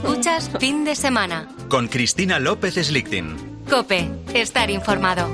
Escuchas Fin de Semana. Con Cristina López Slichting. COPE. Estar informado.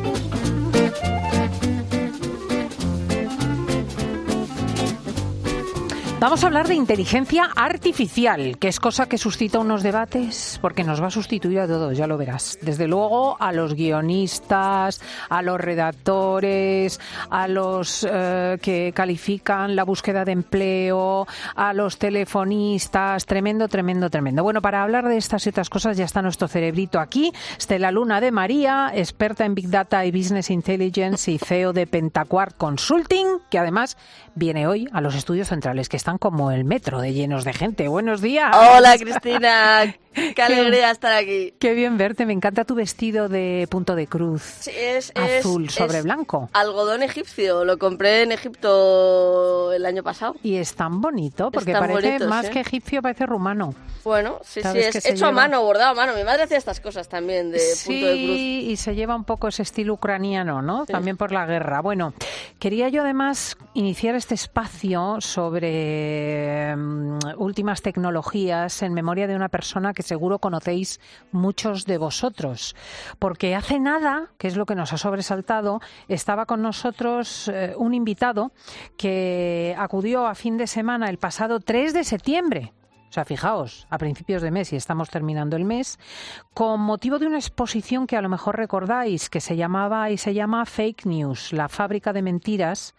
Vamos a hablar de inteligencia artificial, que es cosa que suscita unos debates, porque nos va a sustituir a todos, ya lo verás. Desde luego a los guionistas, a los redactores, a los que califican la búsqueda de empleo, a los telefonistas. Tremendo, tremendo, tremendo. Bueno, para hablar de estas y otras cosas ya está nuestro cerebrito aquí. Estela Luna de María, experta en Big Data y Business Intelligence y CEO de Pentaquart Consulting, que además viene hoy a los estudios centrales, que están como el metro de llenos de gente. Buenos días. Hola, Cristina. Qué alegría estar aquí. Qué bien verte. Me encanta tu vestido de punto de cruz. Sí, azul sobre blanco. Algodón egipcio. Lo compré en Egipto el año pasado. Y es tan bonito, porque parece bonito, más que egipcio, parece rumano. Bueno, sí, es hecho a mano, bordado a mano. Mi madre hacía estas cosas también de punto de cruz. Sí, y se lleva un poco ese estilo ucraniano, ¿no? Sí. También por la guerra. Bueno, quería yo además iniciar este espacio sobre últimas tecnologías en memoria de una persona que seguro conocéis muchos de vosotros, porque hace nada, que es lo que nos ha sobresaltado, estaba con nosotros un invitado que acudió a fin de semana el pasado 3 de septiembre. O sea, fijaos, a principios de mes, y estamos terminando el mes, con motivo de una exposición que a lo mejor recordáis, que se llamaba y se llama Fake News, la fábrica de mentiras,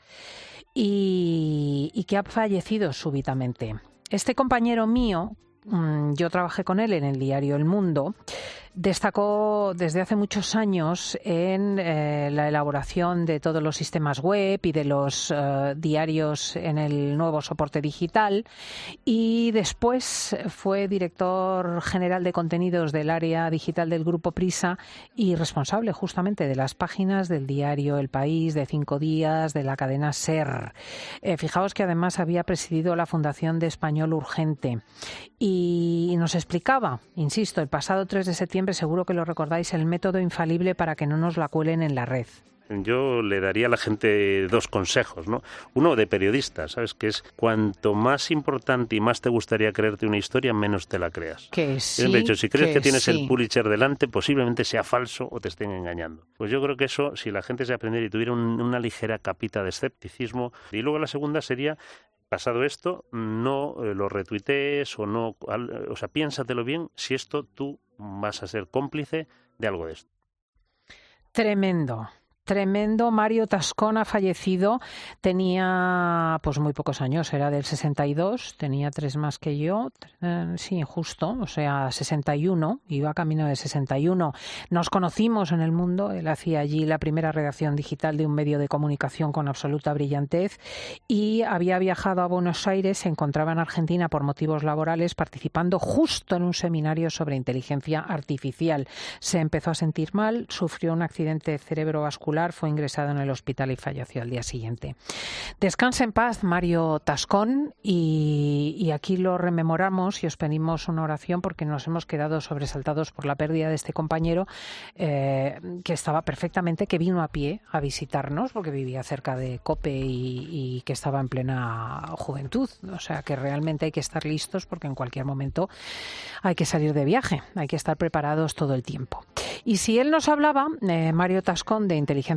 y que ha fallecido súbitamente. Este compañero mío, yo trabajé con él en el diario El Mundo, destacó desde hace muchos años en la elaboración de todos los sistemas web y de los diarios en el nuevo soporte digital, y después fue director general de contenidos del área digital del Grupo Prisa y responsable justamente de las páginas del diario El País, de 5 Días, de la cadena SER. Fijaos que además había presidido la Fundación de Español Urgente y nos explicaba, insisto, el pasado 3 de septiembre, seguro que lo recordáis, el método infalible para que no nos la cuelen en la red. Yo le daría a la gente 2 consejos, ¿no? Uno de periodista, ¿sabes? Que es cuanto más importante y más te gustaría creerte una historia, menos te la creas. Que sí, de hecho, si crees que tienes sí. el Pulitzer delante, posiblemente sea falso o te estén engañando. Pues yo creo que eso, si la gente se aprendiera y tuviera una ligera capita de escepticismo. Y luego la segunda sería, pasado esto, no lo retuitees o sea, piénsatelo bien si esto tú vas a ser cómplice de algo de esto. Tremendo. Tremendo. Mario Tascón ha fallecido, tenía pues muy pocos años, era del 62, tenía 3 más que yo, sí, justo, o sea, 61, iba camino de 61. Nos conocimos en El Mundo, él hacía allí la primera redacción digital de un medio de comunicación con absoluta brillantez y había viajado a Buenos Aires, se encontraba en Argentina por motivos laborales participando justo en un seminario sobre inteligencia artificial. Se empezó a sentir mal, sufrió un accidente cerebrovascular, fue ingresado en el hospital y falleció al día siguiente. Descanse en paz, Mario Tascón, y aquí lo rememoramos y os pedimos una oración porque nos hemos quedado sobresaltados por la pérdida de este compañero que estaba perfectamente, que vino a pie a visitarnos porque vivía cerca de COPE y que estaba en plena juventud. O sea que realmente hay que estar listos porque en cualquier momento hay que salir de viaje, hay que estar preparados todo el tiempo. Y si él nos hablaba, Mario Tascón, de inteligencia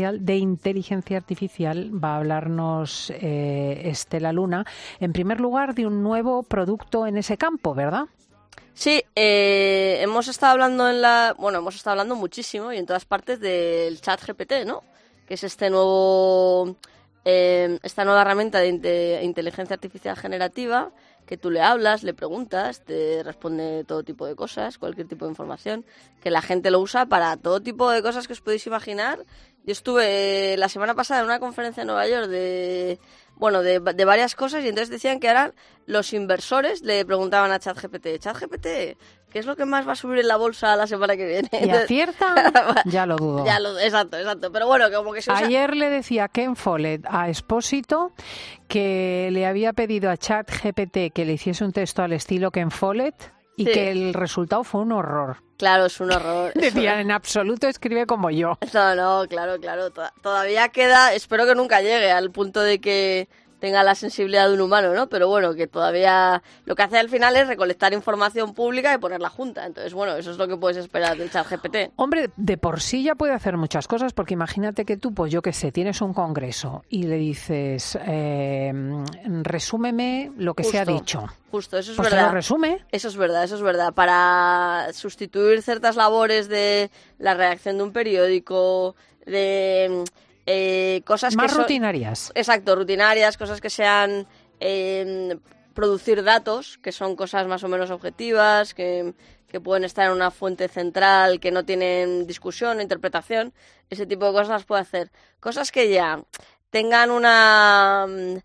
artificial, va a hablarnos Estela Luna, en primer lugar, de un nuevo producto en ese campo, ¿verdad? Sí, hemos estado hablando muchísimo y en todas partes del ChatGPT, ¿no? Que es esta nueva herramienta de inteligencia artificial generativa que tú le hablas, le preguntas, te responde todo tipo de cosas, cualquier tipo de información, que la gente lo usa para todo tipo de cosas que os podéis imaginar. Yo estuve la semana pasada en una conferencia en Nueva York de varias cosas y entonces decían que ahora los inversores le preguntaban a ChatGPT, ¿qué es lo que más va a subir en la bolsa la semana que viene? ¿Y aciertan? Ya lo dudo. Exacto. Pero bueno, como que se usa... Ayer le decía Ken Follett a Expósito que le había pedido a ChatGPT que le hiciese un texto al estilo Ken Follett y que el resultado fue un horror. Claro, es un horror. Decía, en absoluto escribe como yo. No, claro. Todavía queda, espero que nunca llegue al punto de que tenga la sensibilidad de un humano, ¿no? Pero bueno, que todavía lo que hace al final es recolectar información pública y ponerla junta. Entonces, bueno, eso es lo que puedes esperar del ChatGPT. Hombre, de por sí ya puede hacer muchas cosas, porque imagínate que tú, pues yo qué sé, tienes un congreso y le dices, resúmeme lo que se ha dicho. Justo, eso es pues verdad. Te lo resume. Eso es verdad. Para sustituir ciertas labores de la redacción de un periódico, de cosas más que son rutinarias. Exacto, rutinarias, cosas que sean producir datos, que son cosas más o menos objetivas, que pueden estar en una fuente central, que no tienen discusión, interpretación. Ese tipo de cosas las puede hacer. Cosas que ya tengan una...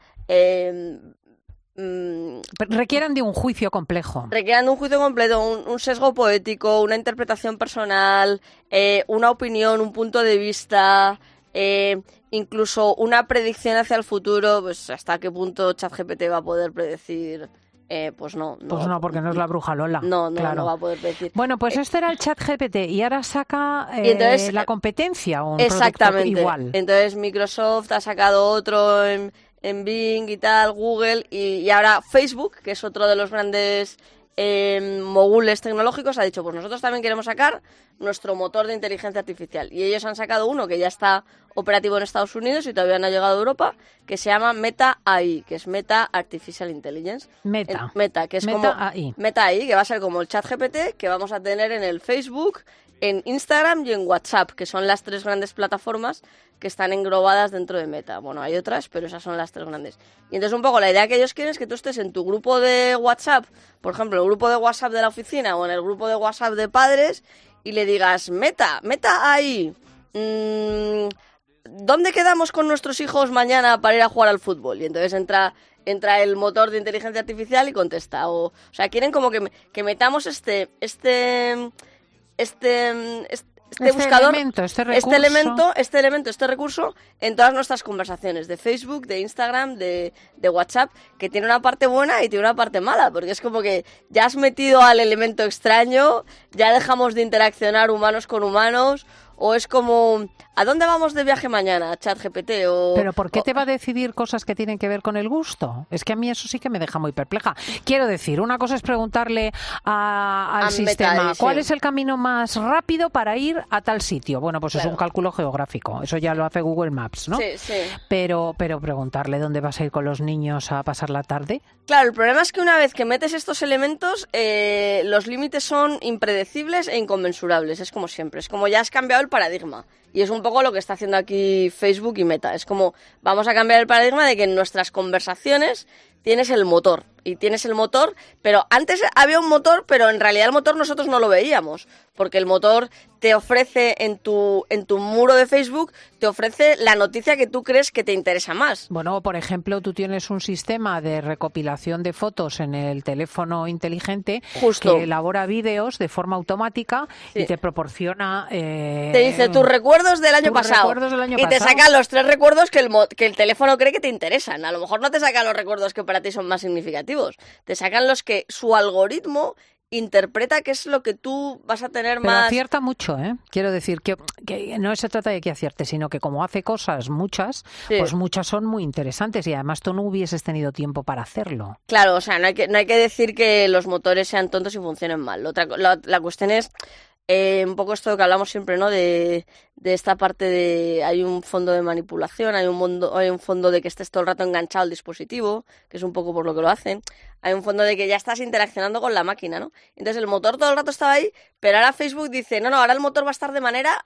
requieran de un juicio complejo. Requieran de un juicio completo, un sesgo poético, una interpretación personal, una opinión, un punto de vista, incluso una predicción hacia el futuro. Pues hasta qué punto ChatGPT va a poder predecir. Pues no, porque no es la bruja Lola. No claro. va a poder predecir. Bueno, pues este era el ChatGPT y ahora saca entonces, la competencia, un exactamente. producto igual. Entonces Microsoft ha sacado otro en Bing y tal, Google, y ahora Facebook, que es otro de los grandes mogules tecnológicos, ha dicho, pues nosotros también queremos sacar nuestro motor de inteligencia artificial. Y ellos han sacado uno que ya está operativo en Estados Unidos y todavía no ha llegado a Europa, que se llama Meta AI, que es Meta Artificial Intelligence. Meta, que es como AI. Meta AI, que va a ser como el ChatGPT que vamos a tener en el Facebook, en Instagram y en WhatsApp, que son las 3 grandes plataformas que están englobadas dentro de Meta. Bueno, hay otras, pero esas son las 3 grandes. Y entonces un poco la idea que ellos quieren es que tú estés en tu grupo de WhatsApp, por ejemplo, el grupo de WhatsApp de la oficina o en el grupo de WhatsApp de padres, y le digas, Meta ahí, ¿dónde quedamos con nuestros hijos mañana para ir a jugar al fútbol? Y entonces entra el motor de inteligencia artificial y contesta. O sea, quieren como que metamos este buscador, este recurso en todas nuestras conversaciones de Facebook, de Instagram, de WhatsApp, que tiene una parte buena y tiene una parte mala, porque es como que ya has metido al elemento extraño, ya dejamos de interaccionar humanos con humanos, o es como, ¿a dónde vamos de viaje mañana, ChatGPT? ¿Pero por qué te va a decidir cosas que tienen que ver con el gusto? Es que a mí eso sí que me deja muy perpleja. Quiero decir, una cosa es preguntarle al sistema, ¿cuál es el camino más rápido para ir a tal sitio? Bueno, pues claro, es un cálculo geográfico. Eso ya lo hace Google Maps, ¿no? Sí. Pero preguntarle dónde vas a ir con los niños a pasar la tarde. Claro, el problema es que una vez que metes estos elementos, los límites son impredecibles e inconmensurables. Es como siempre. Es como ya has cambiado el paradigma. Y es un poco lo que está haciendo aquí Facebook y Meta. Es como, vamos a cambiar el paradigma de que en nuestras conversaciones tienes el motor. Y tienes el motor, pero antes había un motor, pero en realidad el motor nosotros no lo veíamos. Porque el motor te ofrece en tu muro de Facebook, te ofrece la noticia que tú crees que te interesa más. Bueno, por ejemplo, tú tienes un sistema de recopilación de fotos en el teléfono inteligente. Justo. Que elabora vídeos de forma automática y te proporciona... te dice tus recuerdos del año pasado. Y te saca los 3 recuerdos que el teléfono cree que te interesan. A lo mejor no te saca los recuerdos que para ti son más significativos. Te sacan los que su algoritmo interpreta que es lo que tú vas a tener Pero más... acierta mucho, ¿eh? Quiero decir que no se trata de que acierte, sino que como hace cosas muchas, pues muchas son muy interesantes y además tú no hubieses tenido tiempo para hacerlo. Claro, o sea, no hay que decir que los motores sean tontos y funcionen mal. La cuestión es... un poco esto que hablamos siempre, ¿no? De esta parte de hay un fondo de manipulación, hay un fondo de que estés todo el rato enganchado al dispositivo, que es un poco por lo que lo hacen. Hay un fondo de que ya estás interaccionando con la máquina, ¿no? Entonces el motor todo el rato estaba ahí, pero ahora Facebook dice, no, ahora el motor va a estar de manera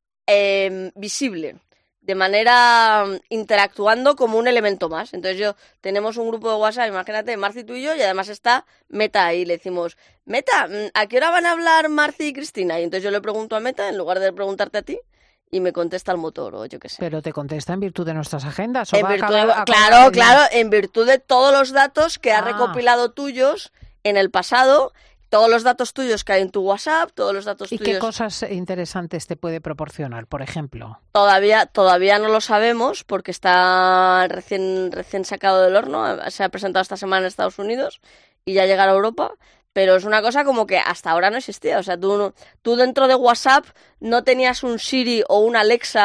visible, de manera interactuando como un elemento más. Entonces tenemos un grupo de WhatsApp, imagínate, Marci, tú y yo, y además está Meta ahí. Le decimos, Meta, ¿a qué hora van a hablar Marci y Cristina? Y entonces yo le pregunto a Meta en lugar de preguntarte a ti, y me contesta el motor, o yo qué sé. Pero te contesta en virtud de nuestras agendas. Claro, en virtud de todos los datos que ha recopilado tuyos en el pasado. Todos los datos tuyos que hay en tu WhatsApp, todos los datos tuyos... ¿Y qué cosas interesantes te puede proporcionar, por ejemplo? Todavía no lo sabemos porque está recién sacado del horno. Se ha presentado esta semana en Estados Unidos y ya llegará a Europa. Pero es una cosa como que hasta ahora no existía. O sea, tú dentro de WhatsApp no tenías un Siri o un Alexa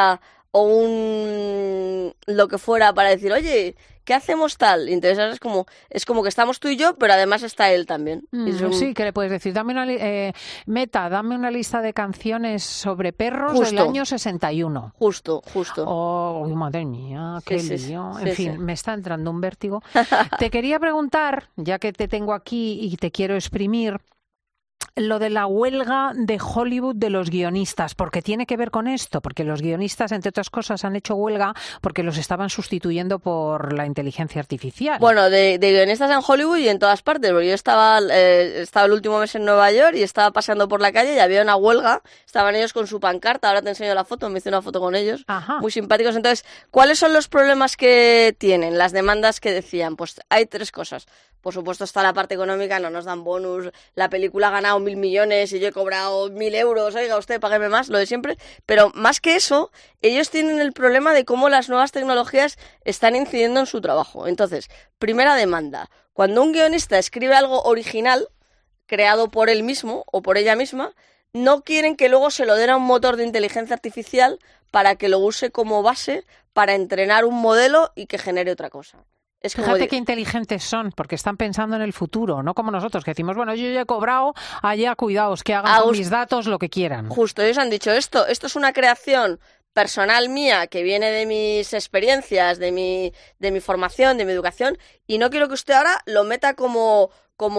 lo que fuera para decir, oye, ¿qué hacemos tal? Y entonces ahora es como que estamos tú y yo, pero además está él también. Sí, que le puedes decir, dame una lista de canciones sobre perros Justo. del año 61. Justo. Oh, madre mía, qué lío. Sí, En fin, me está entrando un vértigo. Te quería preguntar, ya que te tengo aquí y te quiero exprimir, lo de la huelga de Hollywood de los guionistas, porque tiene que ver con esto, porque los guionistas, entre otras cosas, han hecho huelga porque los estaban sustituyendo por la inteligencia artificial. Bueno, de guionistas en Hollywood y en todas partes, porque yo estaba el último mes en Nueva York y estaba paseando por la calle y había una huelga, estaban ellos con su pancarta, ahora te enseño la foto, me hice una foto con ellos, Ajá. Muy simpáticos. Entonces, ¿cuáles son los problemas que tienen, las demandas que decían? Pues hay 3 cosas. Por supuesto está la parte económica, no nos dan bonus, la película ha ganado 1.000 millones y yo he cobrado 1.000 euros, oiga usted, págueme más, lo de siempre. Pero más que eso, ellos tienen el problema de cómo las nuevas tecnologías están incidiendo en su trabajo. Entonces, primera demanda, cuando un guionista escribe algo original, creado por él mismo o por ella misma, no quieren que luego se lo den a un motor de inteligencia artificial para que lo use como base para entrenar un modelo y que genere otra cosa. Es como Fíjate qué inteligentes son, porque están pensando en el futuro, no como nosotros, que decimos, bueno, yo ya he cobrado, allá cuidaos, que hagan con mis datos lo que quieran. Justo, ellos han dicho esto es una creación personal mía que viene de mis experiencias, de mi formación, de mi educación, y no quiero que usted ahora lo meta como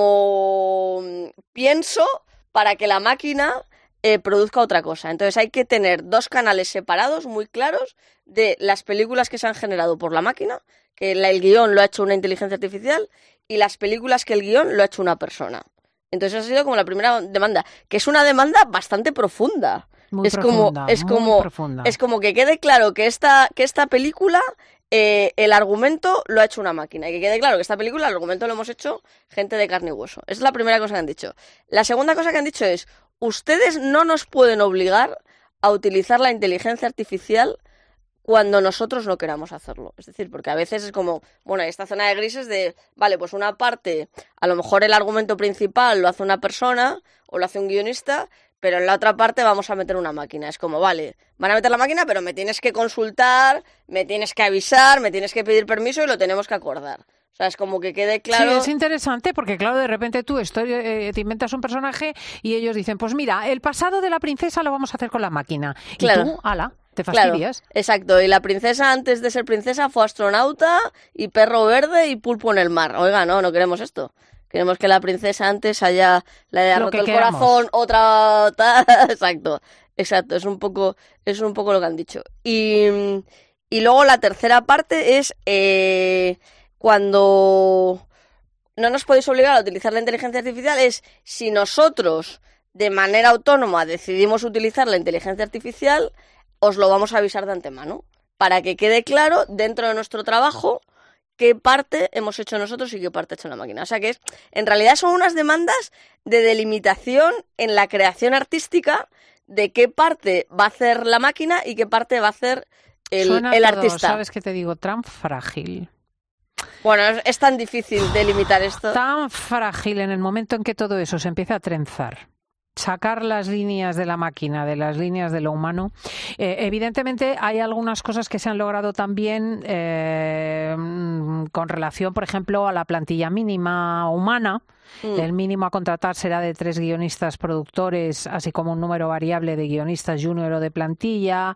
pienso para que la máquina produzca otra cosa. Entonces hay que tener 2 canales separados muy claros de las películas que se han generado por la máquina, que el guión lo ha hecho una inteligencia artificial, y las películas que el guión lo ha hecho una persona. Entonces ha sido como la primera demanda, que es una demanda bastante profunda. Muy profunda. Es como que quede claro que esta película, el argumento lo ha hecho una máquina, y que quede claro que esta película, el argumento lo hemos hecho gente de carne y hueso. Esa es la primera cosa que han dicho. La segunda cosa que han dicho es, ustedes no nos pueden obligar a utilizar la inteligencia artificial cuando nosotros no queramos hacerlo. Es decir, porque a veces es como, bueno, hay esta zona de grises de, vale, pues una parte, a lo mejor el argumento principal lo hace una persona o lo hace un guionista, pero en la otra parte vamos a meter una máquina. Es como, vale, van a meter la máquina, pero me tienes que consultar, me tienes que avisar, me tienes que pedir permiso y lo tenemos que acordar. O sea, es como que quede claro. Sí, es interesante porque, claro, de repente tú te inventas un personaje y ellos dicen, pues mira, el pasado de la princesa lo vamos a hacer con la máquina. Claro. Y tú, ala, te fastidias. Claro, exacto. Y la princesa, antes de ser princesa, fue astronauta y perro verde y pulpo en el mar. Oiga, no queremos esto. Queremos que la princesa antes le haya roto el corazón, otra tal. Exacto. Es un poco lo que han dicho. Y luego la tercera parte es cuando no nos podéis obligar a utilizar la inteligencia artificial, es si nosotros de manera autónoma decidimos utilizar la inteligencia artificial, os lo vamos a avisar de antemano, para que quede claro dentro de nuestro trabajo qué parte hemos hecho nosotros y qué parte ha hecho la máquina. O sea que en realidad son unas demandas de delimitación en la creación artística de qué parte va a hacer la máquina y qué parte va a hacer el artista. ¿Sabes qué te digo? Tan frágil. Bueno, es tan difícil delimitar esto. Tan frágil en el momento en que todo eso se empieza a trenzar. Sacar las líneas de la máquina de las líneas de lo humano. Evidentemente hay algunas cosas que se han logrado también con relación, por ejemplo, a la plantilla mínima humana. El mínimo a contratar será de 3 guionistas productores, así como un número variable de guionistas junior o de plantilla.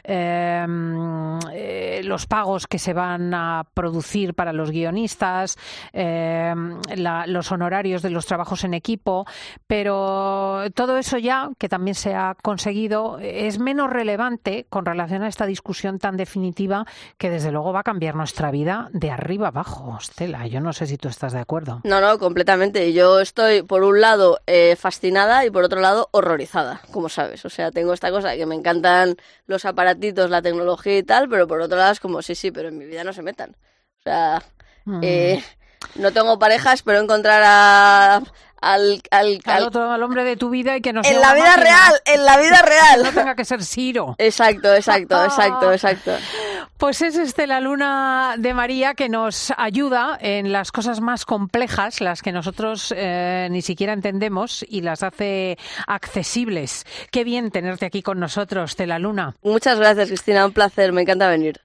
Los pagos que se van a producir para los guionistas, los honorarios de los trabajos en equipo, pero todo eso ya, que también se ha conseguido, es menos relevante con relación a esta discusión tan definitiva que desde luego va a cambiar nuestra vida de arriba abajo. Stella, yo no sé si tú estás de acuerdo. No, completamente. Yo estoy, por un lado, fascinada y por otro lado, horrorizada, como sabes. O sea, tengo esta cosa que me encantan los aparatitos, la tecnología y tal, pero por otro lado es como, sí, pero en mi vida no se metan. O sea, no tengo pareja, espero encontrar al hombre de tu vida y que no sea en la vida real. Que no tenga que ser Ciro. Exacto. Pues es Estela Luna de María que nos ayuda en las cosas más complejas, las que nosotros ni siquiera entendemos y las hace accesibles. Qué bien tenerte aquí con nosotros, Estela Luna. Muchas gracias, Cristina, un placer, me encanta venir.